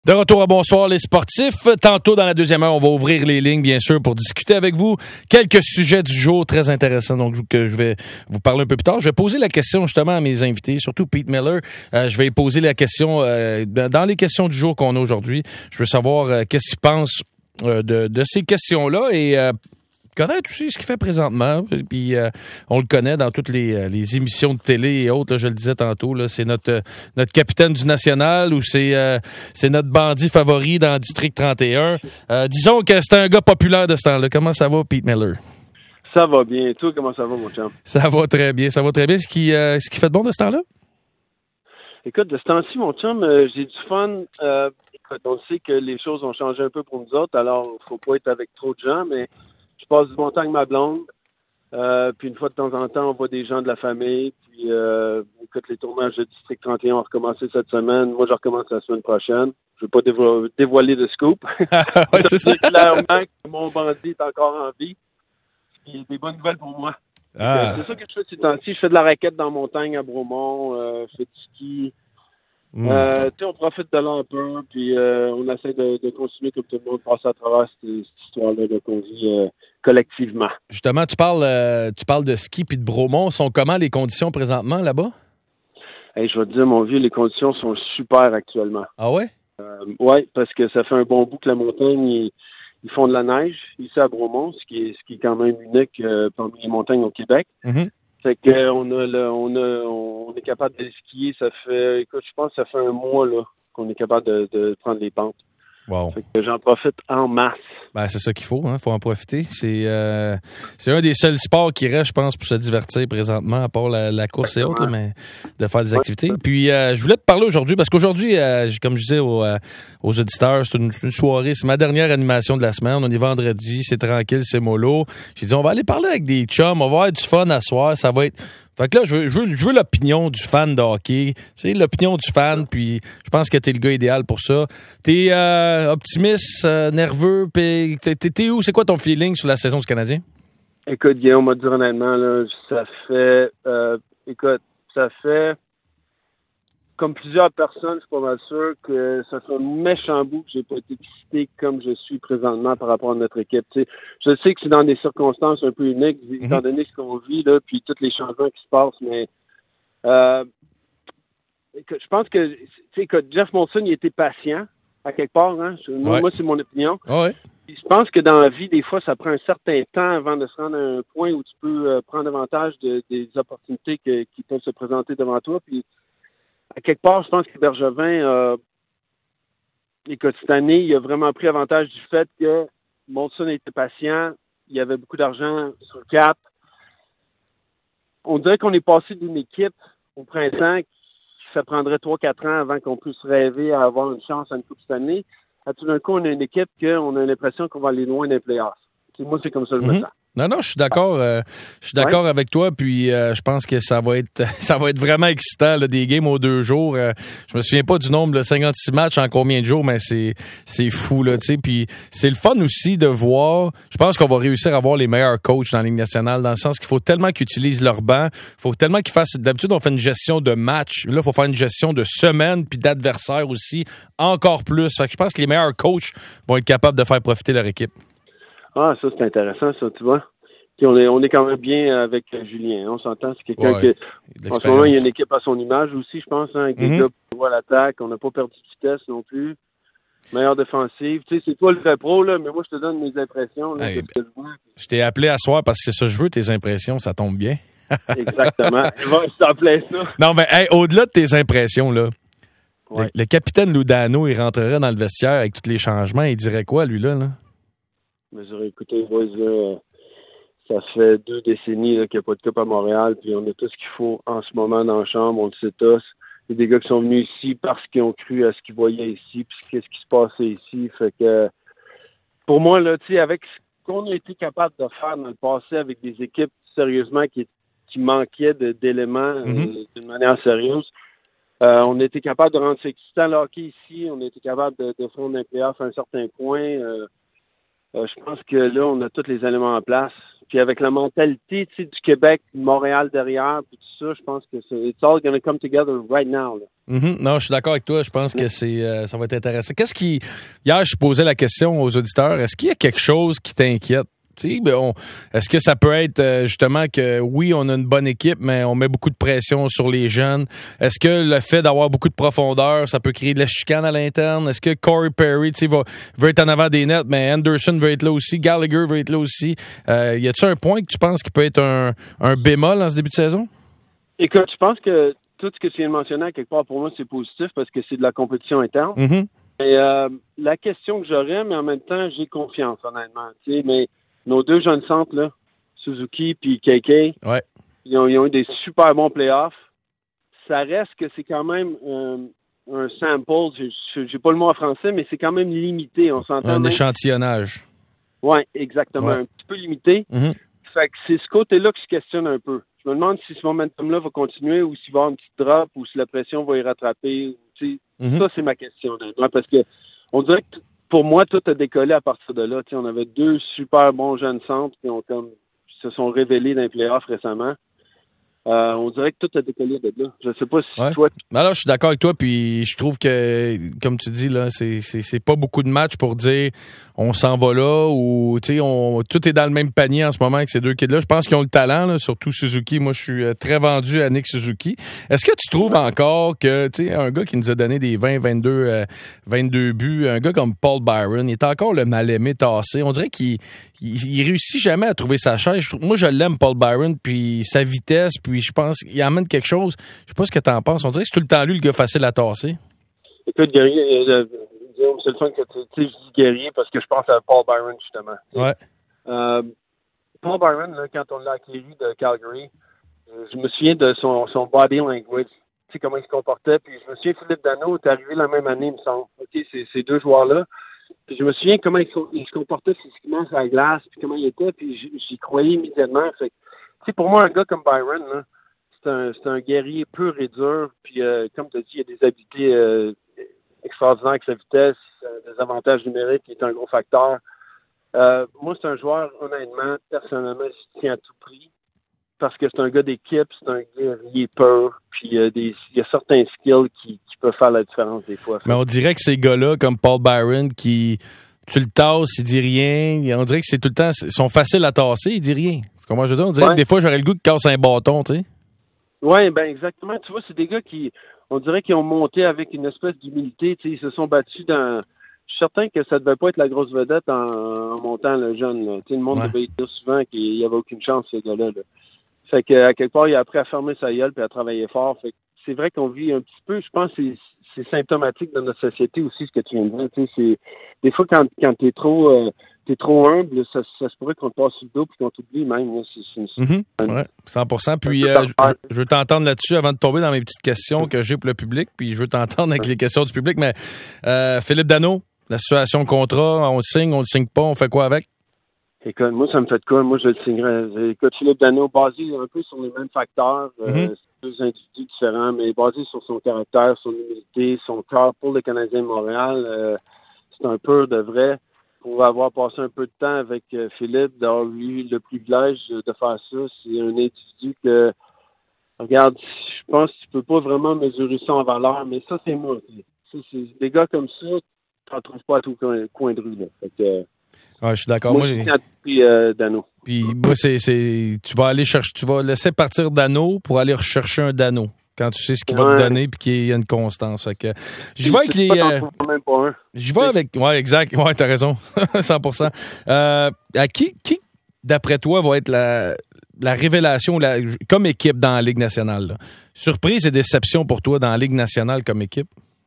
De retour à Bonsoir les sportifs. Tantôt dans la deuxième heure, on va ouvrir les lignes, bien sûr, pour discuter avec vous. Quelques sujets du jour très intéressants, donc que je vais vous parler un peu plus tard. Je vais poser la question justement à mes invités, surtout Pete Miller. Je vais poser la question dans les questions du jour qu'on a aujourd'hui. Je veux savoir qu'est-ce qu'il pense de ces questions-là et connaître aussi ce qu'il fait présentement. Puis on le connaît dans toutes les émissions de télé et autres. Là, je le disais tantôt, là, c'est notre capitaine du national ou c'est notre bandit favori dans District 31. Disons que c'est un gars populaire de ce temps-là. Comment ça va, Pete Miller? Ça va bien. Toi, comment ça va, mon chum? Ça va très bien. Ça va très bien. Ce qui fait de bon de ce temps-là? Écoute, de ce temps-ci, mon chum, j'ai du fun. Écoute, on sait que les choses ont changé un peu pour nous autres, alors il faut pas être avec trop de gens, mais je passe du bon temps avec ma blonde. Puis une fois de temps en temps, on voit des gens de la famille. Puis écoute, les tournages de District 31 ont recommencé cette semaine. Moi, je recommence la semaine prochaine. Je ne veux pas dévoiler de scoop. Ouais, c'est ça. Clairement que mon bandit est encore en vie. Il y a des bonnes nouvelles pour moi. C'est ça que je fais ces temps-ci. Je fais de la raquette dans la montagne à Bromont. Je fais du ski. On profite de là un peu, puis on essaie de continuer comme tout le monde, passer à travers cette histoire-là qu'on vit collectivement. Justement, tu parles de ski puis de Bromont. Sont comment les conditions présentement là-bas? Hey, je vais te dire, mon vieux, les conditions sont super actuellement. Ah ouais? Oui, parce que ça fait un bon bout que la montagne, ils font de la neige ici à Bromont, ce qui est quand même unique parmi les montagnes au Québec. Mm-hmm. Fait que on est capable de skier. Ça fait, écoute, je pense que ça fait un mois là qu'on est capable de prendre les pentes. Wow. Fait que j'en profite en masse. Ben, c'est ça qu'il faut, hein. Faut en profiter. C'est un des seuls sports qui reste, je pense, pour se divertir présentement, à part la course et autres, là, mais de faire des activités. Puis, je voulais te parler aujourd'hui, parce qu'aujourd'hui, comme je disais aux auditeurs, c'est une soirée, c'est ma dernière animation de la semaine. On est vendredi, c'est tranquille, c'est mollo. J'ai dit, on va aller parler avec des chums, on va avoir du fun à soir, ça va être... Fait que là, je veux l'opinion du fan de hockey. Tu sais, l'opinion du fan, puis je pense que t'es le gars idéal pour ça. T'es optimiste, nerveux, puis t'es où? C'est quoi ton feeling sur la saison du Canadien? Écoute, Guillaume, m'a dit honnêtement, là, ça fait comme plusieurs personnes, je suis pas mal sûr que ça fait un méchant bout que j'ai pas été excité comme je suis présentement par rapport à notre équipe. Tu sais, je sais que c'est dans des circonstances un peu uniques, étant donné ce qu'on vit, là, puis tous les changements qui se passent, mais écoute, je pense que Jeff Molson, il était patient, à quelque part, hein. Moi, c'est mon opinion. Ouais. Je pense que dans la vie, des fois, ça prend un certain temps avant de se rendre à un point où tu peux prendre avantage des opportunités qui peuvent se présenter devant toi, puis à quelque part, je pense que Bergevin, écoute, cette année, il a vraiment pris avantage du fait que Molson était patient, il y avait beaucoup d'argent sur le cap. On dirait qu'on est passé d'une équipe au printemps qui ça prendrait 3-4 ans avant qu'on puisse rêver à avoir une chance à une coupe cette année. À tout d'un coup, on a une équipe qu'on a l'impression qu'on va aller loin des playoffs. Moi, c'est comme ça que je me sens. Non, je suis d'accord. Je suis d'accord avec toi. Puis je pense que ça va être vraiment excitant là, des games aux 2 jours. Je me souviens pas du nombre, là, 56 matchs en combien de jours, mais c'est fou là. Tu sais, puis c'est le fun aussi de voir. Je pense qu'on va réussir à avoir les meilleurs coachs dans la Ligue nationale, dans le sens qu'il faut tellement qu'ils utilisent leur banc. Il faut tellement qu'ils fassent. D'habitude, on fait une gestion de match. Là, il faut faire une gestion de semaine puis d'adversaire aussi, encore plus. Fait que je pense que les meilleurs coachs vont être capables de faire profiter leur équipe. Ah, ça, c'est intéressant, ça, tu vois. Puis on est quand même bien avec Julien. On s'entend, c'est quelqu'un qui... En ce moment, il y a une équipe à son image aussi, je pense, hein, avec des gars qui voient l'attaque. On n'a pas perdu de vitesse non plus. Meilleure défensive. Tu sais, c'est toi le vrai pro, là, mais moi, je te donne mes impressions. Là, je t'ai appelé à soir parce que c'est ça que je veux, tes impressions, ça tombe bien. Exactement. Je t'en plais ça. Non, mais au-delà de tes impressions, là, le capitaine Ludano, il rentrerait dans le vestiaire avec tous les changements, il dirait quoi, lui, là? Mais j'aurais écouté, boys, là, ça fait 2 décennies là, qu'il n'y a pas de coupe à Montréal, puis on a tout ce qu'il faut en ce moment dans la chambre, on le sait tous. Il y a des gars qui sont venus ici parce qu'ils ont cru à ce qu'ils voyaient ici, puis qu'est-ce qui se passait ici. Fait que, pour moi, là, tu sais, avec ce qu'on a été capable de faire dans le passé avec des équipes, sérieusement, qui manquaient d'éléments d'une manière sérieuse, on a été capable de rendre ça excitant le hockey ici, on a été capable de faire un playoff à un certain point. Je pense que là, on a tous les éléments en place. Puis avec la mentalité, tu sais, du Québec, de Montréal derrière, puis tout ça, je pense que it's all gonna come together right now, là. Non, je suis d'accord avec toi. Je pense que ça va être intéressant. Hier, je posais la question aux auditeurs. Est-ce qu'il y a quelque chose qui t'inquiète? Est-ce que ça peut être justement que oui, on a une bonne équipe, mais on met beaucoup de pression sur les jeunes? Est-ce que le fait d'avoir beaucoup de profondeur, ça peut créer de la chicane à l'interne? Est-ce que Corey Perry veut être en avant des nets, mais Anderson veut être là aussi, Gallagher veut être là aussi? Y a-t-il un point que tu penses qui peut être un bémol en ce début de saison? Écoute, je pense que tout ce que tu viens de mentionner, à quelque part, pour moi, c'est positif parce que c'est de la compétition interne. Mm-hmm. Et la question que j'aurais, mais en même temps, j'ai confiance, honnêtement. Tu sais, mais nos deux jeunes centres, là, Suzuki puis KK, ouais. ils ont eu des super bons playoffs. Ça reste que c'est quand même un sample, j'ai pas le mot en français, mais c'est quand même limité. On s'entend. Un échantillonnage. Oui, exactement. Ouais. Un petit peu limité. Mm-hmm. Fait que c'est ce côté-là que je questionne un peu. Je me demande si ce momentum-là va continuer ou s'il va y avoir une petite drop ou si la pression va y rattraper. Mm-hmm. Ça, c'est ma question. Parce que on dirait que pour moi, tout a décollé à partir de là. On avait deux super bons jeunes centres qui se sont révélés dans les playoffs récemment. On dirait que tout a décollé de là. Je sais pas si toi... Alors, je suis d'accord avec toi, puis je trouve que, comme tu dis, là, c'est pas beaucoup de matchs pour dire on s'en va là ou, tu sais, tout est dans le même panier en ce moment avec ces deux kids-là. Je pense qu'ils ont le talent, là, surtout Suzuki. Moi, je suis très vendu à Nick Suzuki. Est-ce que tu trouves encore que, tu sais, un gars qui nous a donné des 20, 22 buts, un gars comme Paul Byron, il est encore le mal-aimé tassé. On dirait qu'il réussit jamais à trouver sa chaise. Moi, je l'aime, Paul Byron, puis sa vitesse, puis je pense qu'il amène quelque chose. Je sais pas ce que t'en penses. On dirait que c'est tout le temps lui le gars facile à tasser. Écoute, Guerrier, c'est le fun que tu dis Guerrier parce que je pense à Paul Byron, justement. Ouais. Paul Byron, là, quand on l'a acquis de Calgary, je me souviens de son body language. Tu sais, comment il se comportait. Puis je me souviens, Philippe Danault est arrivé la même année, il me semble. OK, ces deux joueurs-là. Puis je me souviens comment il se comportait physiquement sur la glace, puis comment il était, puis j'y croyais immédiatement. Fait que, tu sais, pour moi, un gars comme Byron, là, c'est un guerrier pur et dur. Puis, comme tu as dit, il y a des habiletés extraordinaires avec sa vitesse, des avantages numériques qui est un gros facteur. Moi, c'est un joueur, honnêtement, personnellement, je tiens à tout prix. Parce que c'est un gars d'équipe, c'est un guerrier pur, puis il y a certains skills qui peuvent faire la différence des fois. Mais on dirait que ces gars-là, comme Paul Byron, tu le tasses, il dit rien. On dirait que c'est tout le temps, ils sont faciles à tasser, il dit rien. C'est comment je veux dire? On dirait que des fois, j'aurais le goût de casser un bâton, tu sais. Oui, ben exactement. Tu vois, c'est des gars on dirait qu'ils ont monté avec une espèce d'humilité. Tu sais, ils se sont battus dans... Je suis certain que ça devait pas être la grosse vedette en montant le jeune. Là. Tu sais, le monde devait dire souvent qu'il n'y avait aucune chance, ce gars-là. Là. Fait que à quelque part, il a appris à fermer sa gueule et à travailler fort. Fait que c'est vrai qu'on vit un petit peu, je pense que c'est symptomatique de notre société aussi, ce que tu viens de dire. Tu sais, des fois, quand t'es trop humble, ça se pourrait qu'on te passe sur le dos et qu'on t'oublie même. Là. Ouais, 100%. Puis, je veux t'entendre là-dessus avant de tomber dans mes petites questions que j'ai pour le public. Puis, je veux t'entendre avec les questions du public. Mais Philippe Danault, la situation contrat, on le signe pas, on fait quoi avec? Écoute, moi, ça me fait de quoi? Moi, je le signerais. Écoute, Philippe Danault, basé un peu sur les mêmes facteurs, c'est deux individus différents, mais basé sur son caractère, son humilité, son cœur pour le Canadien de Montréal. C'est un peu de vrai. Pour avoir passé un peu de temps avec Philippe, d'avoir eu le privilège de faire ça, c'est un individu que, regarde, je pense que tu peux pas vraiment mesurer ça en valeur, mais ça, c'est moi. C'est des gars comme ça, tu n'en trouves pas à tout coin de rue. Là. Fait que, je suis d'accord. Moi, Danault. Puis moi, tu vas laisser partir Danault pour aller rechercher un Danault quand tu sais ce qu'il va te donner puis qu'il y a une constance. Fait que j'y vais avec les. J'y vais avec. Ouais, exact. Ouais, t'as raison. 100%. À qui, d'après toi, va être la révélation comme équipe dans la Ligue nationale? Là? Surprise et déception pour toi dans la Ligue nationale comme équipe?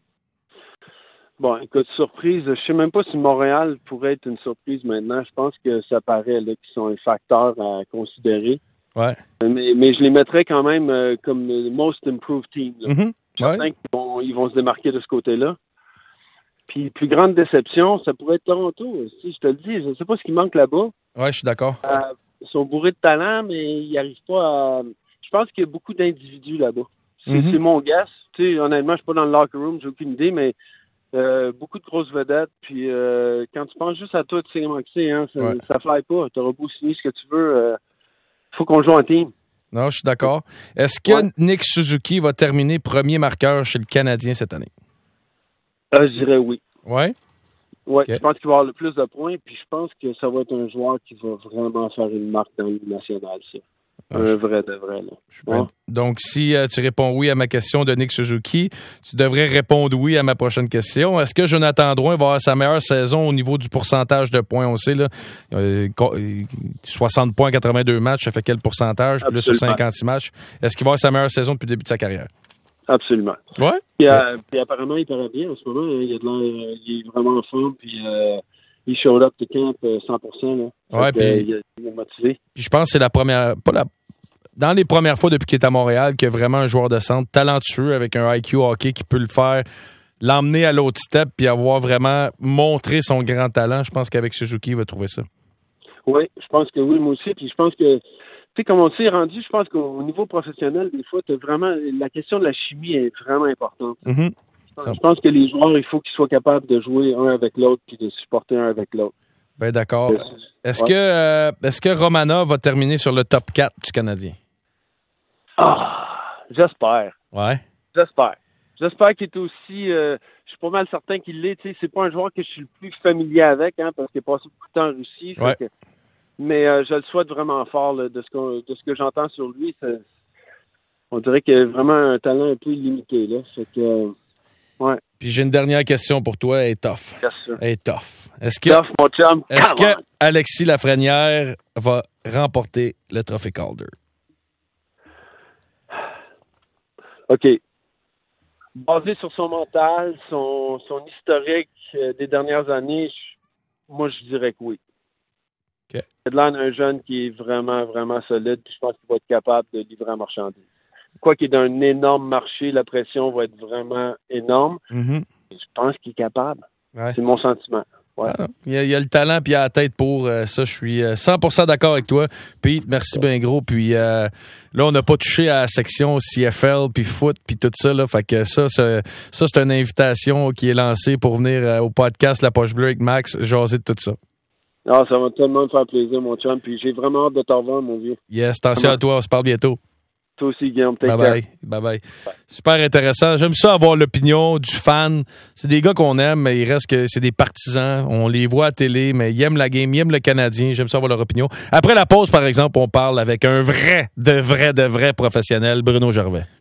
Bon, écoute, surprise, je sais même pas si Montréal pourrait être une surprise maintenant. Je pense que ça paraît là qu'ils sont un facteur à considérer. Ouais. Mais je les mettrais quand même comme le most improved team. Mm-hmm. Certains qu'ils vont se démarquer de ce côté-là. Puis, plus grande déception, ça pourrait être Toronto. Si je te le dis, je ne sais pas ce qui manque là-bas. Ouais, je suis d'accord. Ils sont bourrés de talent, mais ils n'arrivent pas à... Je pense qu'il y a beaucoup d'individus là-bas. C'est mon guess. Tu sais, honnêtement, je suis pas dans le locker room, j'ai aucune idée, mais Beaucoup de grosses vedettes. Puis quand tu penses juste à toi, tu sais comment c'est, hein, ça fly pas. Tu auras beau signer ce que tu veux. Faut qu'on joue en team. Non, je suis d'accord. Est-ce que Nick Suzuki va terminer premier marqueur chez le Canadien cette année? Je dirais oui. Oui? Oui, Okay. Je pense qu'il va avoir le plus de points, puis je pense que ça va être un joueur qui va vraiment faire une marque dans le national, ça. Un vrai de vrai, là. Donc, si tu réponds oui à ma question de Nick Suzuki, tu devrais répondre oui à ma prochaine question. Est-ce que Jonathan Drouin va avoir sa meilleure saison au niveau du pourcentage de points? On sait, là, 60 points, 82 matchs, ça fait quel pourcentage? Absolument. Plus sur 56 matchs. Est-ce qu'il va avoir sa meilleure saison depuis le début de sa carrière? Absolument. Ouais. Puis apparemment, il paraît bien en ce moment. Hein. Il est vraiment en forme. Puis il showed up to camp 100%. Là. Ouais, puis il est motivé. Puis je pense que c'est la première, dans les premières fois depuis qu'il est à Montréal, qu'il y a vraiment un joueur de centre talentueux avec un IQ hockey qui peut le faire, l'emmener à l'autre step puis avoir vraiment montré son grand talent. Je pense qu'avec Suzuki, il va trouver ça. Oui, je pense que oui, moi aussi. Puis je pense que tu sais, comme on s'est rendu, je pense qu'au niveau professionnel, des fois, la question de la chimie est vraiment importante. Mm-hmm. Je pense que les joueurs, il faut qu'ils soient capables de jouer un avec l'autre puis de supporter un avec l'autre. Ben d'accord. Est-ce que Romana va terminer sur le top 4 du Canadien? J'espère. Ouais. J'espère qu'il est aussi... je suis pas mal certain qu'il l'est. Tu sais, c'est pas un joueur que je suis le plus familier avec, hein, parce qu'il a passé beaucoup de temps en Russie. Ouais. Mais je le souhaite vraiment fort là, de ce que j'entends sur lui. On dirait qu'il a vraiment un talent un peu illimité. Là. Fait que, ouais. Puis j'ai une dernière question pour toi. Elle est tough. Elle est tough. Est-ce que Alexis Lafrenière va remporter le trophée Calder? OK. Basé sur son mental, son historique des dernières années, moi, je dirais que oui. Okay. C'est là un jeune qui est vraiment, vraiment solide, puis je pense qu'il va être capable de livrer la marchandise. Quoi qu'il est d'un énorme marché, la pression va être vraiment énorme. Mm-hmm. Je pense qu'il est capable. Ouais. C'est mon sentiment. Ouais. Ah, il y a le talent puis il y a la tête pour ça. Je suis 100% d'accord avec toi. Pete, merci bien gros. Puis là, on n'a pas touché à la section CFL puis foot puis tout ça. Là. Fait que ça, c'est une invitation qui est lancée pour venir au podcast La Poche Bleue avec Max, jaser de tout ça. Ah, ça va tellement me faire plaisir, mon chum. Puis j'ai vraiment hâte de te revoir, mon vieux. Yes, attention à toi. On se parle bientôt. Toi aussi, Guillaume. Bye-bye. Super intéressant. J'aime ça avoir l'opinion du fan. C'est des gars qu'on aime, mais il reste que c'est des partisans. On les voit à télé, mais ils aiment la game, ils aiment le Canadien. J'aime ça avoir leur opinion. Après la pause, par exemple, on parle avec un vrai professionnel, Bruno Gervais.